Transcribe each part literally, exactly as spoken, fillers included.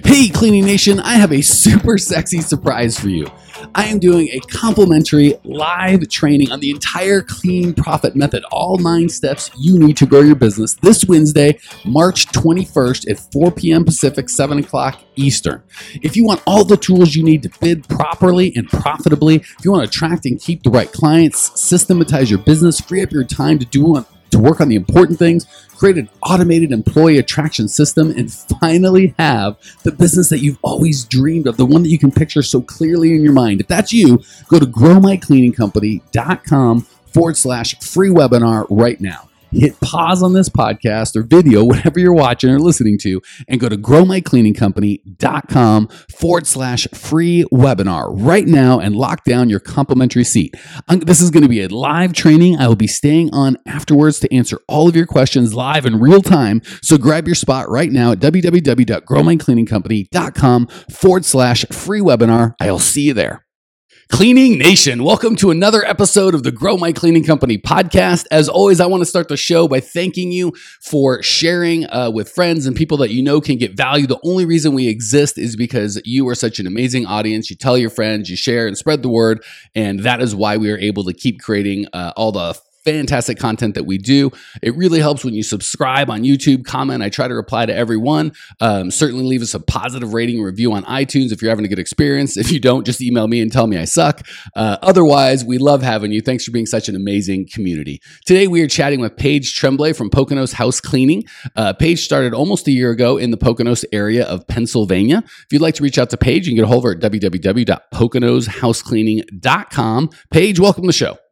Hey, Cleaning Nation, I have a super sexy surprise for you. I am doing a complimentary live training on the entire Clean Profit Method, all nine steps you need to grow your business this Wednesday, March twenty-first at four p.m. Pacific, seven o'clock Eastern. If you want all the tools you need to bid properly and profitably, if you want to attract and keep the right clients, systematize your business, free up your time to do to work on the important things, create an automated employee attraction system, and finally have the business that you've always dreamed of, the one that you can picture so clearly in your mind. If that's you, go to growmycleaningcompany.com forward slash free webinar right now. Hit pause on this podcast or video, whatever you're watching or listening to, and go to growmycleaningcompany.com forward slash free webinar right now and lock down your complimentary seat. Um, this is going to be a live training. I will be staying on afterwards to answer all of your questions live in real time. So grab your spot right now at www.growmycleaningcompany.com forward slash free webinar. I'll see you there. Cleaning Nation, welcome to another episode of the Grow My Cleaning Company podcast. As always, I want to start the show by thanking you for sharing uh, with friends and people that you know can get value. The only reason we exist is because you are such an amazing audience. You tell your friends, you share and spread the word, and that is why we are able to keep creating uh, all the fantastic content that we do. It really helps when you subscribe on YouTube, comment. I try to reply to everyone. Um, certainly leave us a positive rating and review on iTunes if you're having a good experience. If you don't, just email me and tell me I suck. Uh, otherwise, we love having you. Thanks for being such an amazing community. Today, we are chatting with Paige Tremblay from Poconos House Cleaning. Uh, Paige started almost a year ago in the Poconos area of Pennsylvania. If you'd like to reach out to Paige, you can get a hold of her at w w w dot poconos house cleaning dot com. Paige, welcome to the show.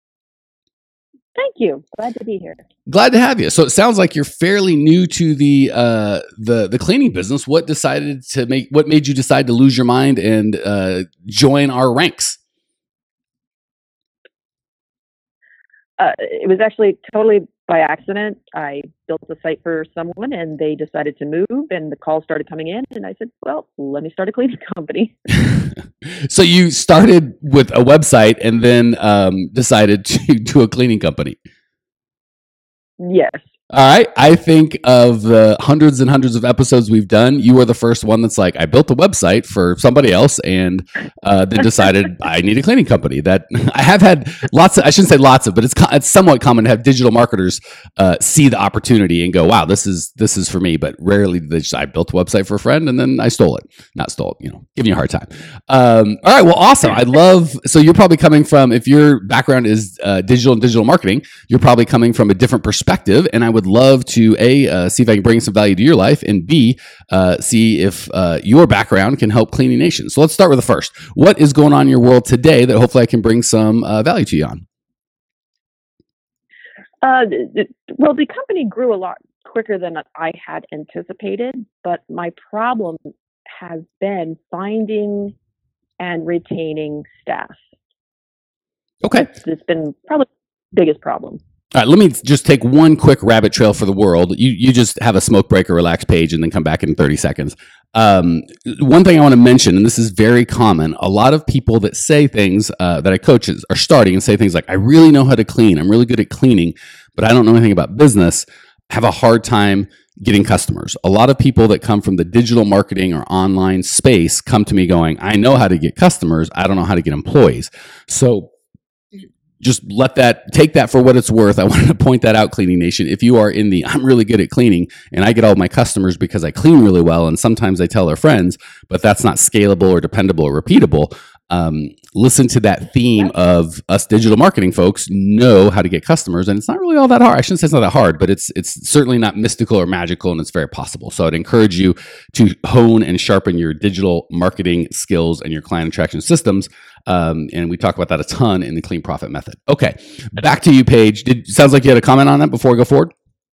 Thank you. Glad to be here. Glad to have you. So it sounds like you're fairly new to the uh, the the cleaning business. What decided to make? What made you decide to lose your mind and uh, join our ranks? Uh, it was actually totally by accident. I built a site for someone, and they decided to move, and the calls started coming in, and I said, "Well, let me start a cleaning company." So you started with a website, and then um, decided to do a cleaning company. Yes. All right. I think of the hundreds and hundreds of episodes we've done, you were the first one that's like, I built a website for somebody else and uh, then decided I need a cleaning company. That I have had lots of, I shouldn't say lots of, but it's it's somewhat common to have digital marketers uh, see the opportunity and go, wow, this is this is for me. But rarely do they just, I built a website for a friend and then I stole it. Not stole it, you know, giving you a hard time. Um, all right. Well, awesome. I love, so you're probably coming from, if your background is uh, digital and digital marketing, you're probably coming from a different perspective. And I would love to A, uh, see if I can bring some value to your life, and B, uh, see if uh, your background can help Cleaning Nation. So let's start with the first. What is going on in your world today that hopefully I can bring some uh, value to you on? Uh, well, the company grew a lot quicker than I had anticipated, but my problem has been finding and retaining staff. Okay. It's been probably the biggest problem. All right, let me just take one quick rabbit trail for the world. You you just have a smoke break or relax page and then come back in thirty seconds. Um, one thing I want to mention, and this is very common, a lot of people that say things uh, that I coach are starting and say things like, I really know how to clean. I'm really good at cleaning, but I don't know anything about business, have a hard time getting customers. A lot of people that come from the digital marketing or online space come to me going, I know how to get customers. I don't know how to get employees. So just let that, take that for what it's worth. I wanted to point that out, Cleaning Nation. If you are in the, I'm really good at cleaning and I get all my customers because I clean really well, and sometimes I tell their friends, but that's not scalable or dependable or repeatable. Um, listen to that theme of us digital marketing folks know how to get customers, and it's not really all that hard. I shouldn't say it's not that hard, but it's it's certainly not mystical or magical, and it's very possible. So I'd encourage you to hone and sharpen your digital marketing skills and your client attraction systems. Um, and we talk about that a ton in the Clean Profit Method. Okay, back to you, Paige. Did sounds like you had a comment on that before we go forward?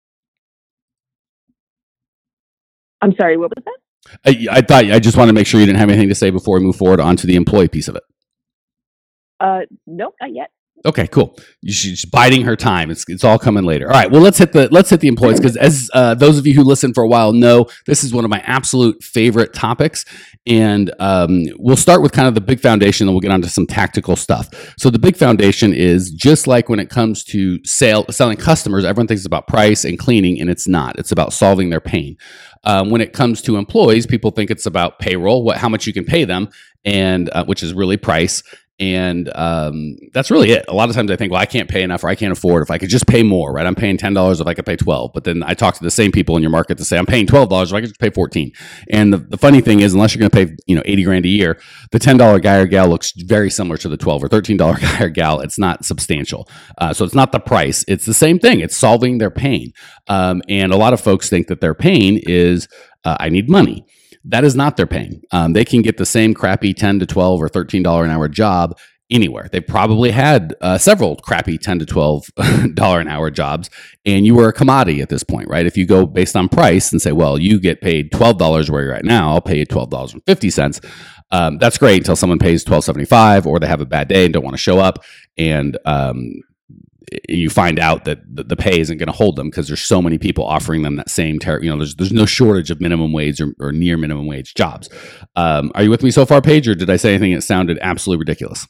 I'm sorry, what was that? I, I thought I just wanted to make sure you didn't have anything to say before we move forward onto the employee piece of it. Uh, nope, not yet. Okay, cool. She's biding her time. It's it's all coming later. All right. Well, let's hit the let's hit the employees, because as uh, those of you who listen for a while know, this is one of my absolute favorite topics. And um, we'll start with kind of the big foundation, and we'll get onto some tactical stuff. So the big foundation is just like when it comes to sale selling customers, everyone thinks it's about price and cleaning, and it's not. It's about solving their pain. Um, when it comes to employees, people think it's about payroll, what how much you can pay them, and uh, which is really price. And um, that's really it. A lot of times I think, well, I can't pay enough, or I can't afford. If I could just pay more, right? I'm paying ten dollars if I could pay twelve. But then I talk to the same people in your market to say, I'm paying twelve dollars if I could just pay fourteen. And the, the funny thing is, unless you're going to pay, you know, eighty grand a year, the ten dollar guy or gal looks very similar to the twelve or thirteen dollar guy or gal. It's not substantial. Uh, so it's not the price. It's the same thing. It's solving their pain. Um, and a lot of folks think that their pain is, uh, I need money. That is not their pain. Um, they can get the same crappy ten to twelve or thirteen dollar an hour job anywhere. They've probably had uh, several crappy ten to twelve dollar an hour jobs, and you were a commodity at this point, right? If you go based on price and say, well, you get paid twelve dollars where you're at now, I'll pay you twelve dollars and fifty cents. Um, that's great until someone pays twelve seventy-five, or they have a bad day and don't want to show up, and um, you find out that the pay isn't going to hold them because there's so many people offering them that same ter- you know there's there's no shortage of minimum wage or, or near minimum wage jobs. Um, are you with me so far, Paige, or did I say anything that sounded absolutely ridiculous?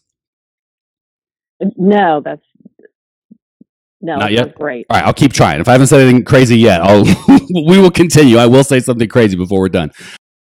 No, that's no, not yet. That's great. All right, I'll keep trying. If I haven't said anything crazy yet, I'll we will continue. I will say something crazy before we're done.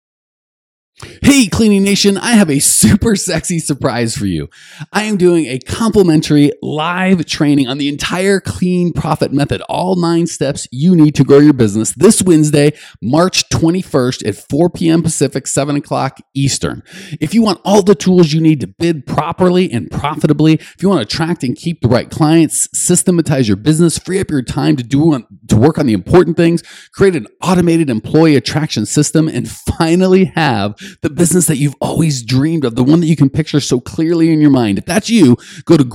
Hey, Cleaning Nation, I have a super sexy surprise for you. I am doing a complimentary live training on the entire Clean Profit Method, all nine steps you need to grow your business, this Wednesday, March twenty-first at four p.m. Pacific, seven o'clock Eastern. If you want all the tools you need to bid properly and profitably, if you want to attract and keep the right clients, systematize your business, free up your time to do to work on the important things, create an automated employee attraction system, and finally have the business that you've always dreamed of, the one that you can picture so clearly in your mind. If that's you, go to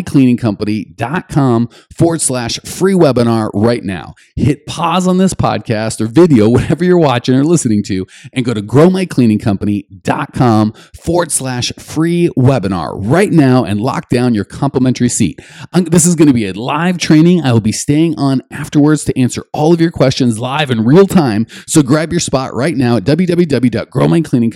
growmycleaningcompany.com forward slash free webinar right now. Hit pause on this podcast or video, whatever you're watching or listening to, and go to growmycleaningcompany.com forward slash free webinar right now and lock down your complimentary seat. Um, this is going to be a live training. I will be staying on afterwards to answer all of your questions live in real time. So grab your spot right now at www.growmycleaningcompany.com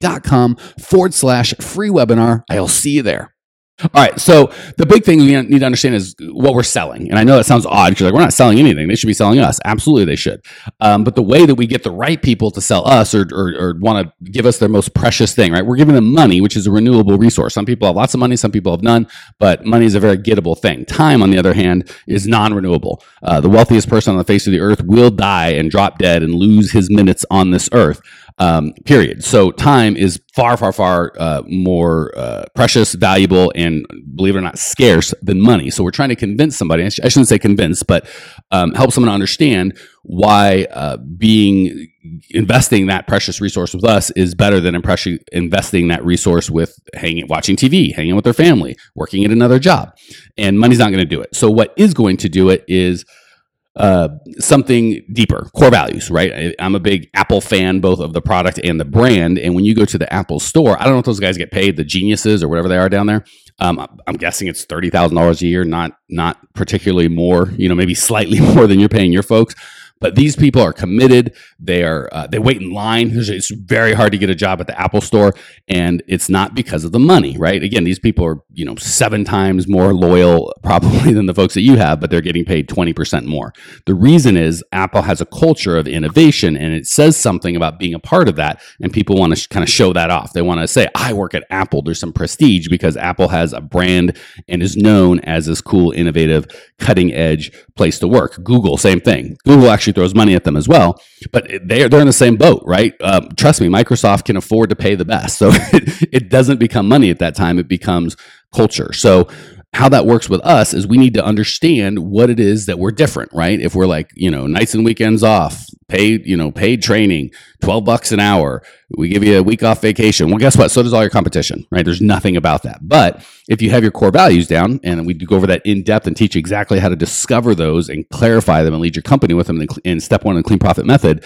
forward slash free webinar. I'll see you there. All right. So the big thing we need to understand is what we're selling. And I know that sounds odd because like, we're not selling anything. They should be selling us. Absolutely, they should. Um, but the way that we get the right people to sell us or, or, or want to give us their most precious thing, right? We're giving them money, which is a renewable resource. Some people have lots of money. Some people have none. But money is a very gettable thing. Time, on the other hand, is non-renewable. Uh, the wealthiest person on the face of the earth will die and drop dead and lose his minutes on this earth. Um, period. So time is far, far, far uh, more uh, precious, valuable, and believe it or not, scarce than money. So we're trying to convince somebody, I, sh- I shouldn't say convince, but um, help someone understand why uh, being investing that precious resource with us is better than impress- investing that resource with hanging, watching T V, hanging with their family, working at another job. And money's not going to do it. So what is going to do it is Uh, something deeper, core values, right? I, I'm a big Apple fan, both of the product and the brand. And when you go to the Apple store, I don't know if those guys get paid, the geniuses or whatever they are down there. Um, I'm guessing it's thirty thousand dollars a year, not not particularly more, you know, maybe slightly more than you're paying your folks. But these people are committed. They are. Uh, they wait in line. It's very hard to get a job at the Apple store, and it's not because of the money, right? Again, these people are, you know, seven times more loyal probably than the folks that you have, but they're getting paid twenty percent more. The reason is Apple has a culture of innovation, and it says something about being a part of that, and people want to sh- kind of show that off. They want to say, I work at Apple. There's some prestige because Apple has a brand and is known as this cool, innovative, cutting-edge place to work. Google, same thing. Google actually throws money at them as well, but they're they're in the same boat, right? Um, trust me, Microsoft can afford to pay the best, so it, it doesn't become money at that time; it becomes culture. So how that works with us is we need to understand what it is that we're different, right? If we're like, you know, nights and weekends off, paid, you know, paid training, twelve bucks an hour, we give you a week off vacation. Well, guess what? So does all your competition, right? There's nothing about that. But if you have your core values down, and we go over that in depth and teach exactly how to discover those and clarify them and lead your company with them in step one in the Clean Profit Method,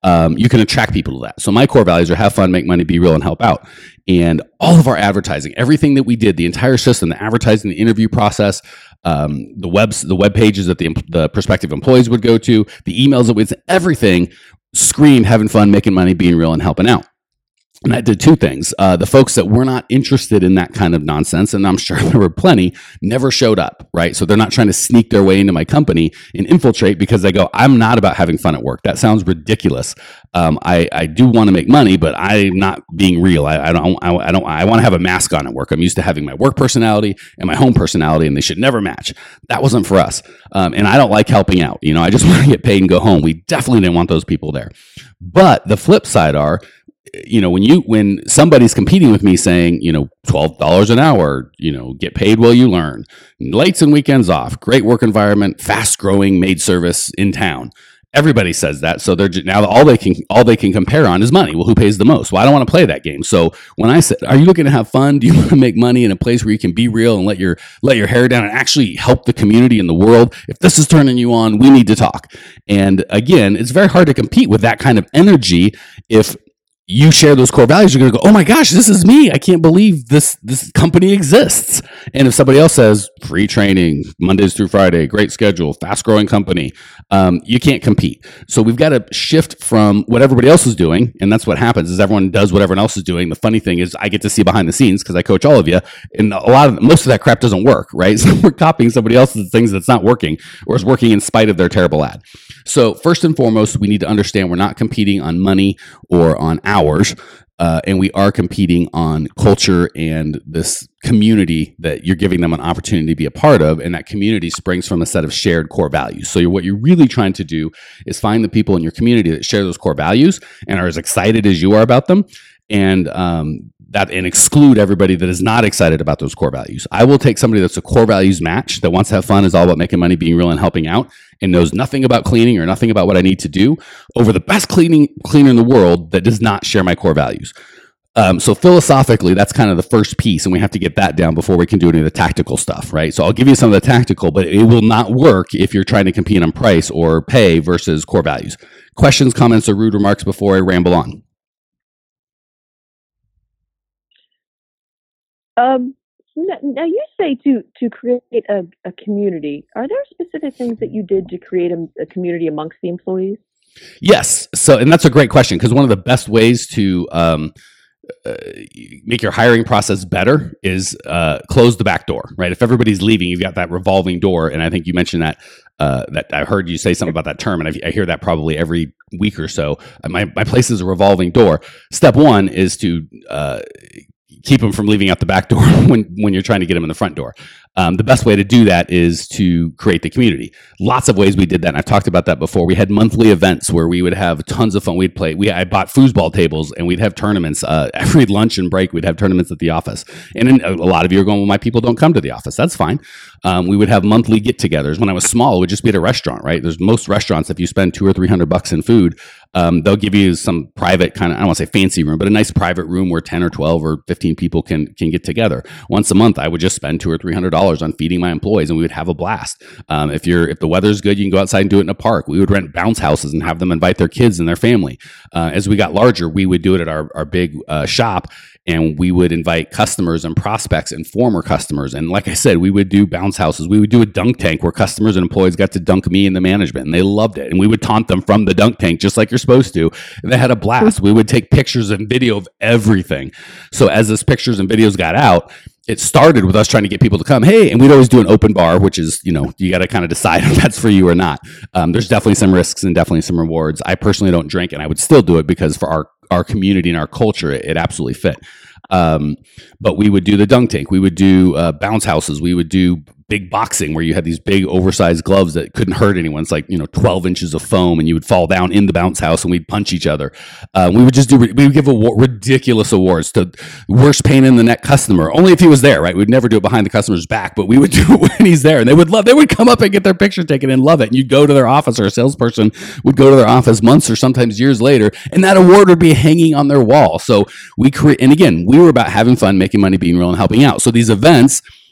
um, you can attract people to that. So my core values are have fun, make money, be real, and help out. And all of our advertising, everything that we did, the entire system, the advertising, the interview process, um, the webs, the web pages that the, the prospective employees would go to, the emails that we, everything screamed having fun, making money, being real, and helping out. And that did two things. Uh, the folks that were not interested in that kind of nonsense, and I'm sure there were plenty, never showed up, right? So they're not trying to sneak their way into my company and infiltrate because they go, I'm not about having fun at work. That sounds ridiculous. Um, I, I do want to make money, but I'm not being real. I, I don't, I, I don't, I want to have a mask on at work. I'm used to having my work personality and my home personality, and they should never match. That wasn't for us. Um, and I don't like helping out. You know, I just want to get paid and go home. We definitely didn't want those people there. But the flip side are, you know, when you when somebody's competing with me saying, you know, twelve dollars an hour, you know, get paid while you learn, lights and weekends off, great work environment, fast growing maid service in town. Everybody says that, so they're just, now all they can all they can compare on is money. Well, who pays the most? Well, I don't want to play that game. So when I said, "Are you looking to have fun? Do you want to make money in a place where you can be real and let your let your hair down and actually help the community and the world? If this is turning you on, we need to talk." And again, it's very hard to compete with that kind of energy if you share those core values. You're going to go, oh my gosh, this is me. I can't believe this this company exists. And if somebody else says free training, Mondays through Friday, great schedule, fast growing company, um, you can't compete. So we've got to shift from what everybody else is doing. And that's what happens is everyone does what everyone else is doing. The funny thing is I get to see behind the scenes because I coach all of you. And a lot of most of that crap doesn't work, right? So we're copying somebody else's things that's not working or is working in spite of their terrible ad. So first and foremost, we need to understand we're not competing on money or on hours, uh, and we are competing on culture and this community that you're giving them an opportunity to be a part of, and that community springs from a set of shared core values. So you're, what you're really trying to do is find the people in your community that share those core values and are as excited as you are about them, and um, that and exclude everybody that is not excited about those core values. I will take somebody that's a core values match, that wants to have fun, is all about making money, being real, and helping out, and knows nothing about cleaning or nothing about what I need to do, over the best cleaning cleaner in the world that does not share my core values. Um, so philosophically, that's kind of the first piece, and we have to get that down before we can do any of the tactical stuff, right? So I'll give you some of the tactical, but it will not work if you're trying to compete on price or pay versus core values. Questions, comments, or rude remarks before I ramble on? Um, now you say to to create a, a community. Are there specific things that you did to create a, a community amongst the employees? Yes. So, and that's a great question, because one of the best ways to um, uh, make your hiring process better is uh, close the back door, right? If everybody's leaving, you've got that revolving door, and I think you mentioned that. Uh, that I heard you say something about that term, and I, I hear that probably every week or so. My my place is a revolving door. Step one is to uh, keep them from leaving out the back door when, when you're trying to get them in the front door. Um, the best way to do that is to create the community. Lots of ways we did that, and I've talked about that before. We had monthly events where we would have tons of fun. We'd play. We I bought foosball tables, and we'd have tournaments uh, every lunch and break. We'd have tournaments at the office, and then a lot of you are going, "Well, my people don't come to the office." That's fine. Um, we would have monthly get-togethers. When I was small, it would just be at a restaurant, right? There's most restaurants, if you spend two or three hundred bucks in food, um, they'll give you some private kind of, I don't want to say fancy room, but a nice private room where ten or twelve or fifteen people can can get together. Once a month, I would just spend two or three hundred dollars on feeding my employees, and we would have a blast. Um, if you're if the weather's good, you can go outside and do it in a park. We would rent bounce houses and have them invite their kids and their family. Uh, as we got larger, we would do it at our our big uh, shop. And we would invite customers and prospects and former customers. And like I said, we would do bounce houses. We would do a dunk tank where customers and employees got to dunk me and the management, and they loved it. And we would taunt them from the dunk tank, just like you're supposed to. And they had a blast. We would take pictures and video of everything. So as those pictures and videos got out, it started with us trying to get people to come. Hey, and we'd always do an open bar, which is, you know, you got to kind of decide if that's for you or not. Um, there's definitely some risks and definitely some rewards. I personally don't drink, and I would still do it because for our, our community and our culture, it, it absolutely fit. Um, but we would do the dunk tank. We would do uh, bounce houses. We would do big boxing where you had these big oversized gloves that couldn't hurt anyone. It's like, you know, twelve inches of foam, and you would fall down in the bounce house and we'd punch each other. Uh, we would just do, we would give award, ridiculous awards to worst pain in the neck customer, only if he was there, right? We'd never do it behind the customer's back, but we would do it when he's there, and they would love, they would come up and get their picture taken and love it. And you'd go to their office, or a salesperson would go to their office months or sometimes years later, and that award would be hanging on their wall. So we create, and again, we were about having fun, making money, being real, and helping out. So these events,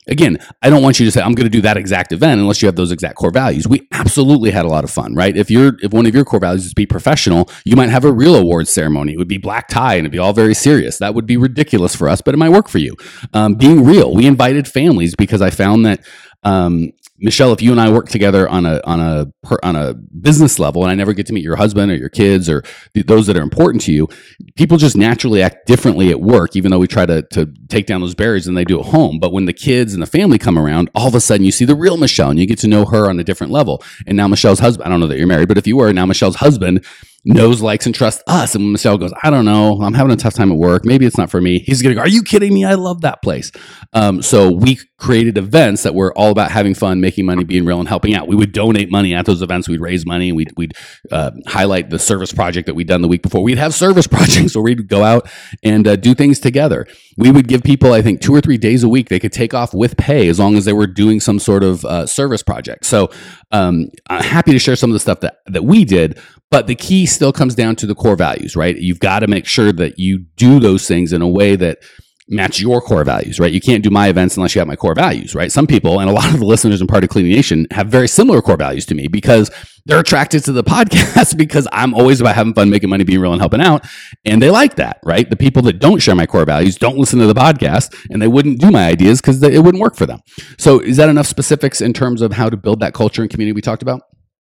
Again, I don't want you to say, I'm going to do that exact event unless you have those exact core values. We absolutely had a lot of fun, right? If you're, if one of your core values is to be professional, you might have a real awards ceremony. It would be black tie and it'd be all very serious. That would be ridiculous for us, but it might work for you. Um, being real, we invited families because I found that, um, Michelle, if you and I work together on a on a per, on a business level, and I never get to meet your husband or your kids or th- those that are important to you, people just naturally act differently at work, even though we try to to take down those barriers than they do at home. But when the kids and the family come around, all of a sudden you see the real Michelle, and you get to know her on a different level. And now Michelle's husband, I don't know that you're married, but if you were, now Michelle's husband knows, likes, and trusts us. And when Michelle goes, I don't know, I'm having a tough time at work, maybe it's not for me, he's going to go, are you kidding me? I love that place. Um, so we created events that were all about having fun, making money, being real, and helping out. We would donate money at those events. We'd raise money. We'd, we'd uh, highlight the service project that we'd done the week before. We'd have service projects where we'd go out and uh, do things together. We would give people, I think, two or three days a week they could take off with pay as long as they were doing some sort of uh, service project. So um, I'm happy to share some of the stuff that, that we did. But the key still comes down to the core values, right? You've got to make sure that you do those things in a way that match your core values, right? You can't do my events unless you have my core values, right? Some people, and a lot of the listeners in Part of Cleaning Nation, have very similar core values to me because they're attracted to the podcast because I'm always about having fun, making money, being real, and helping out. And they like that, right? The people that don't share my core values don't listen to the podcast and they wouldn't do my ideas because it wouldn't work for them. So is that enough specifics in terms of how to build that culture and community we talked about?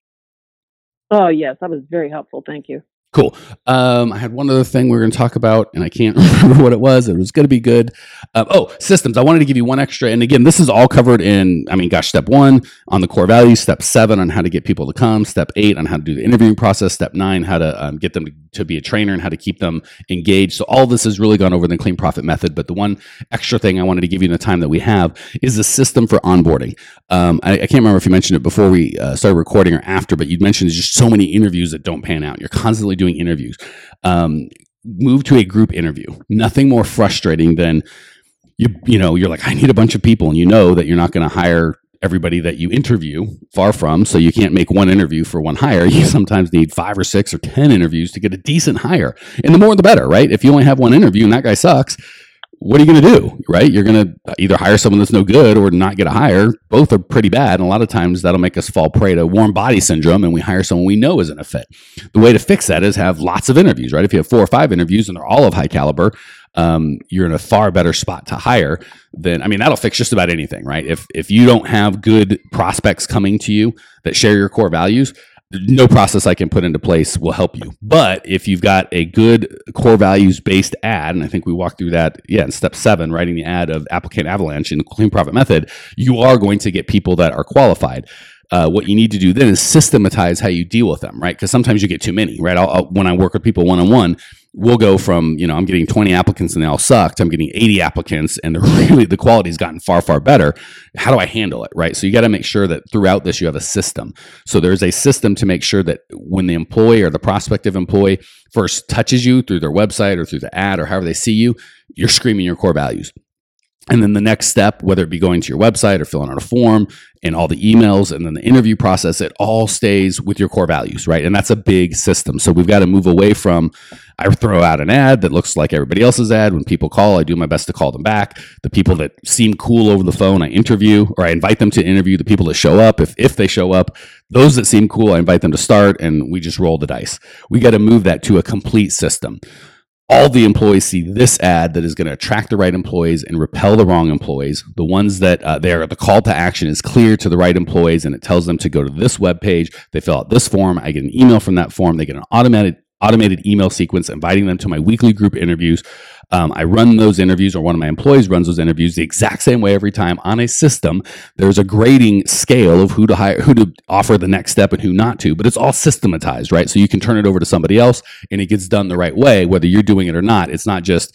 Oh, yes. That was very helpful. Thank you. Cool. Um, I had one other thing we were going to talk about, and I can't remember what it was. It was going to be good. Uh, oh, systems. I wanted to give you one extra. And again, this is all covered in, I mean, gosh, step one on the core values, step seven on how to get people to come, step eight on how to do the interviewing process, step nine, how to um, get them to, to be a trainer and how to keep them engaged. So all this has really gone over the Clean Profit Method. But the one extra thing I wanted to give you in the time that we have is the system for onboarding. Um, I, I can't remember if you mentioned it before we uh, started recording or after, but you'd mentioned there's just so many interviews that don't pan out. You're constantly doing interviews. Um, move to a group interview. Nothing more frustrating than you, you know, you're like, I need a bunch of people, and you know that you're not going to hire everybody that you interview, far from, so you can't make one interview for one hire. You sometimes need five or six or ten interviews to get a decent hire. And the more the better, right? If you only have one interview and that guy sucks, what are you going to do, right? You're going to either hire someone that's no good or not get a hire. Both are pretty bad. And a lot of times that'll make us fall prey to warm body syndrome and we hire someone we know isn't a fit. The way to fix that is have lots of interviews, right? If you have four or five interviews and they're all of high caliber, um, you're in a far better spot to hire than, I mean, that'll fix just about anything, right? If, if you don't have good prospects coming to you that share your core values, no process I can put into place will help you. But if you've got a good core values based ad, and I think we walked through that, yeah, in step seven, writing the ad of Applicant Avalanche in the Clean Profit Method, you are going to get people that are qualified. Uh, what you need to do then is systematize how you deal with them, right? Because sometimes you get too many, right? I'll, I'll, when I work with people one-on-one, we'll go from, you know, I'm getting twenty applicants and they all sucked. I'm getting eighty applicants and they're really, the quality's gotten far, far better. How do I handle it, right? So you got to make sure that throughout this, you have a system. So there's a system to make sure that when the employee or the prospective employee first touches you through their website or through the ad or however they see you, you're screaming your core values. And then the next step, whether it be going to your website or filling out a form and all the emails and then the interview process, it all stays with your core values, right? And that's a big system. So we've got to move away from, I throw out an ad that looks like everybody else's ad. When people call, I do my best to call them back. The people that seem cool over the phone, I interview, or I invite them to interview. The people that show up, if, if they show up, those that seem cool, I invite them to start and we just roll the dice. We got to move that to a complete system. All the employees see this ad that is going to attract the right employees and repel the wrong employees. The ones that uh, they're, the call to action is clear to the right employees and it tells them to go to this web page. They fill out this form. I get an email from that form. They get an automated automated email sequence inviting them to my weekly group interviews. Um, I run those interviews, or one of my employees runs those interviews the exact same way every time on a system. There's a grading scale of who to hire, who to offer the next step and who not to, but it's all systematized, right? So you can turn it over to somebody else and it gets done the right way, whether you're doing it or not. It's not just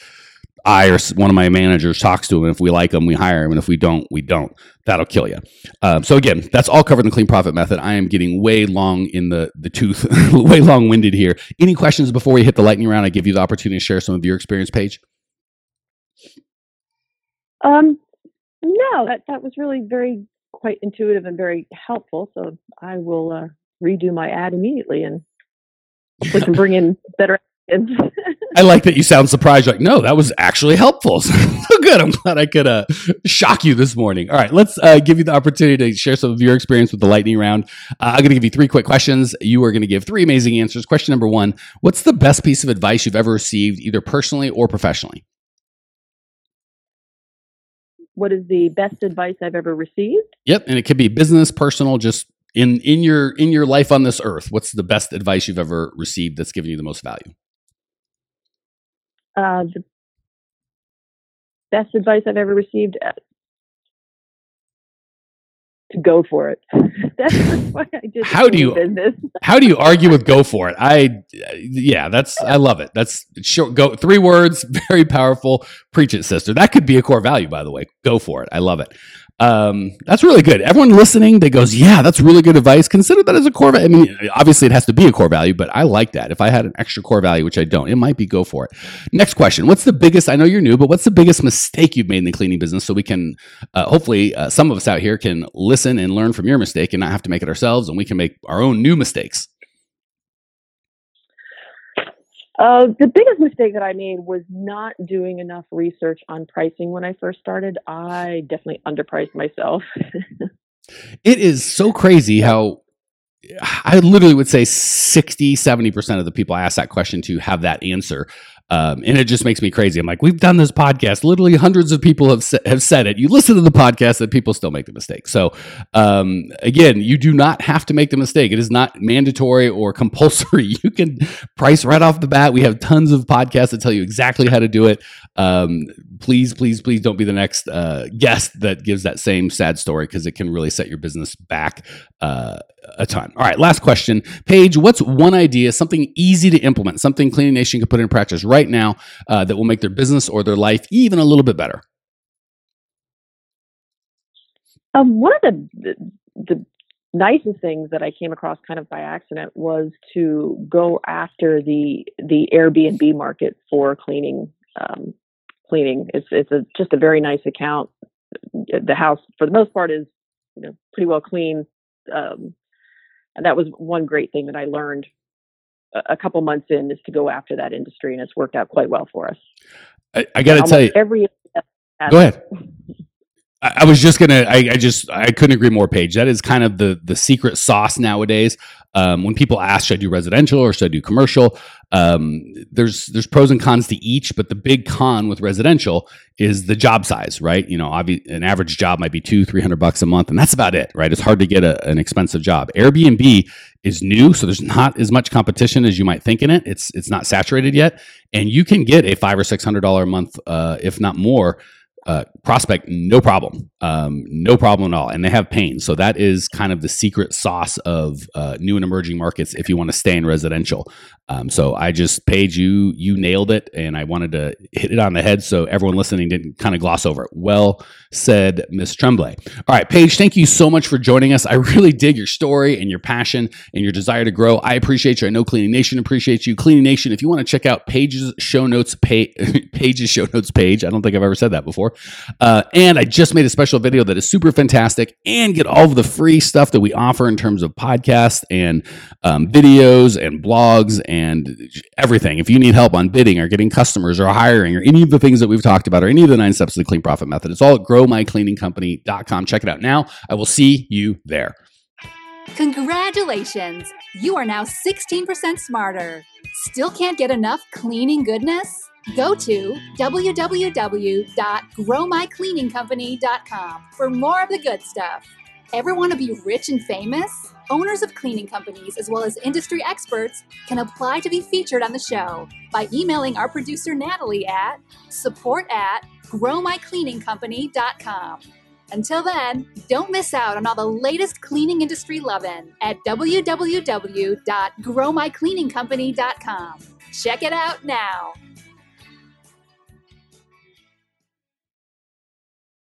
I or one of my managers talks to him. If we like him, we hire him. And if we don't, we don't. That'll kill you. Um, so again, that's all covered in the Clean Profit Method. I am getting way long in the, the tooth, way long-winded here. Any questions before we hit the lightning round? I give you the opportunity to share some of your experience, Paige. Um, no, that, that was really very quite intuitive and very helpful. So I will uh, redo my ad immediately and we can bring in better ads. I like that you sound surprised. You're like, no, that was actually helpful. So good. I'm glad I could uh, shock you this morning. All right, let's uh, give you the opportunity to share some of your experience with the lightning round. Uh, I'm going to give you three quick questions. You are going to give three amazing answers. Question number one, what's the best piece of advice you've ever received, either personally or professionally? What is the best advice I've ever received? Yep, and it could be business, personal, just in in your in your life on this earth. What's the best advice you've ever received that's given you the most value? Uh, the best advice I've ever received, uh, to go for it. That's why I did how do you business. How do you argue with go for it? I yeah, that's I love it. That's short. Go three words, very powerful. Preach it, sister. That could be a core value, by the way. Go for it. I love it. Um, that's really good. Everyone listening that goes, yeah, that's really good advice. Consider that as a core value. I mean, obviously it has to be a core value, but I like that. If I had an extra core value, which I don't, it might be go for it. Next question. What's the biggest, I know you're new, but what's the biggest mistake you've made in the cleaning business? So we can, uh, hopefully uh, some of us out here can listen and learn from your mistake and not have to make it ourselves, and we can make our own new mistakes. Uh, the biggest mistake that I made was not doing enough research on pricing when I first started. I definitely underpriced myself. It is so crazy how I literally would say sixty, seventy percent of the people I ask that question to have that answer. Um, and it just makes me crazy. I'm like, we've done this podcast. Literally hundreds of people have, sa- have said it. You listen to the podcast that people still make the mistake. So um, again, you do not have to make the mistake. It is not mandatory or compulsory. You can price right off the bat. We have tons of podcasts that tell you exactly how to do it. Um, please, please, please don't be the next uh, guest that gives that same sad story, because it can really set your business back uh, a ton. All right, last question. Paige, what's one idea, something easy to implement, something Cleaning Nation can put in practice right now uh, that will make their business or their life even a little bit better? Um, one of the, the, the nicest things that I came across kind of by accident was to go after the the Airbnb market for cleaning. Um, cleaning. It's it's a, just a very nice account. The house, for the most part, is you know pretty well clean. Um, and that was one great thing that I learned a, a couple months in, is to go after that industry, and it's worked out quite well for us. I, I got to tell you, every go ahead. I, I was just gonna. I, I just I couldn't agree more, Paige. That is kind of the the secret sauce nowadays. Um, when people ask, should I do residential or should I do commercial? Um, there's there's pros and cons to each, but the big con with residential is the job size, right? You know, obvi- an average job might be two, three hundred bucks a month, and that's about it, right? It's hard to get a, an expensive job. Airbnb is new, so there's not as much competition as you might think in it. It's it's not saturated yet, and you can get a five or six hundred dollar a month, uh, if not more. Uh, prospect, no problem, um, no problem at all, and they have pain. So that is kind of the secret sauce of uh, new and emerging markets if you want to stay in residential. Um, so I just, Paige, you you nailed it, and I wanted to hit it on the head so everyone listening didn't kind of gloss over it. Well said, Miss Tremblay. All right, Paige, thank you so much for joining us. I really dig your story and your passion and your desire to grow. I appreciate you. I know Cleaning Nation appreciates you. Cleaning Nation, if you want to check out Paige's show notes, page, Paige's show notes page. I don't think I've ever said that before. Uh, and I just made a special video that is super fantastic, and get all of the free stuff that we offer in terms of podcasts and um, videos and blogs and everything. If you need help on bidding or getting customers or hiring or any of the things that we've talked about or any of the nine steps of the clean profit method, it's all at grow my cleaning company dot com. Check it out now. I will see you there. Congratulations! You are now sixteen percent smarter. Still can't get enough cleaning goodness? Go to w w w dot grow my cleaning company dot com for more of the good stuff. Ever want to be rich and famous? Owners of cleaning companies, as well as industry experts, can apply to be featured on the show by emailing our producer Natalie at support at grow my cleaning company dot com. Until then, don't miss out on all the latest cleaning industry lovin' at w w w dot grow my cleaning company dot com. Check it out now.